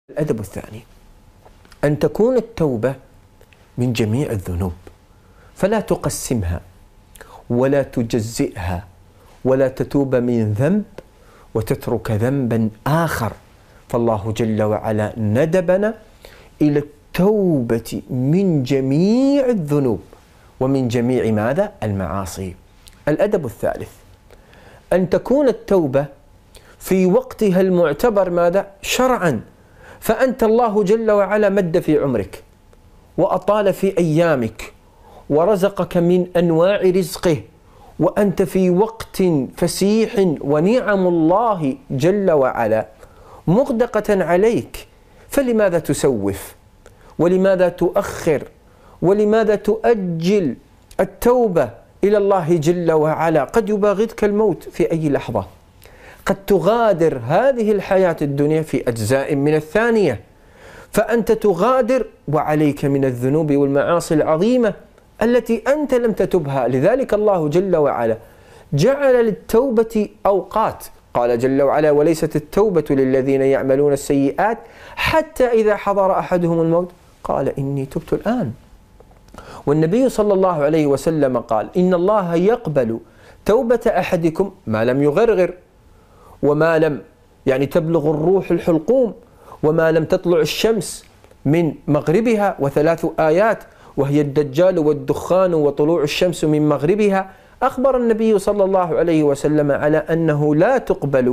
الأدب الثاني أن تكون التوبة من جميع الذنوب، فلا تقسمها ولا تجزئها ولا تتوب من ذنب وتترك ذنبا آخر. فالله جل وعلا ندبنا إلى التوبة من جميع الذنوب ومن جميع ماذا؟ المعاصي. الأدب الثالث أن تكون التوبة في وقتها المعتبر ماذا؟ شرعا. فأنت الله جل وعلا مد في عمرك وأطال في أيامك ورزقك من أنواع رزقه وأنت في وقت فسيح ونعم الله جل وعلا مغدقة عليك، فلماذا تسوف؟ ولماذا تؤخر؟ ولماذا تؤجل التوبة إلى الله جل وعلا؟ قد يباغتك الموت في أي لحظة، قد تغادر هذه الحياة الدنيا في أجزاء من الثانية، فأنت تغادر وعليك من الذنوب والمعاصي العظيمة التي أنت لم تتبها. لذلك الله جل وعلا جعل للتوبة أوقات، قال جل وعلا: وليست التوبة للذين يعملون السيئات حتى إذا حضر أحدهم الموت قال إني تبت الآن. والنبي صلى الله عليه وسلم قال: إن الله يقبل توبة أحدكم ما لم يغرغر، وما لم تبلغ الروح الحلقوم، وما لم تطلع الشمس من مغربها، وثلاث آيات وهي الدجال والدخان وطلوع الشمس من مغربها. أخبر النبي صلى الله عليه وسلم على أنه لا تقبل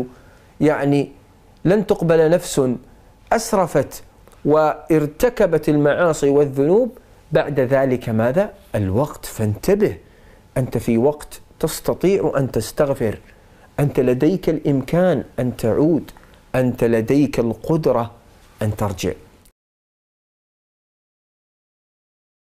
لن تقبل نفس أسرفت وارتكبت المعاصي والذنوب بعد ذلك ماذا؟ الوقت. فانتبه، أنت في وقت تستطيع أن تستغفر، أنت لديك الإمكان أن تعود، أنت لديك القدرة أن ترجع.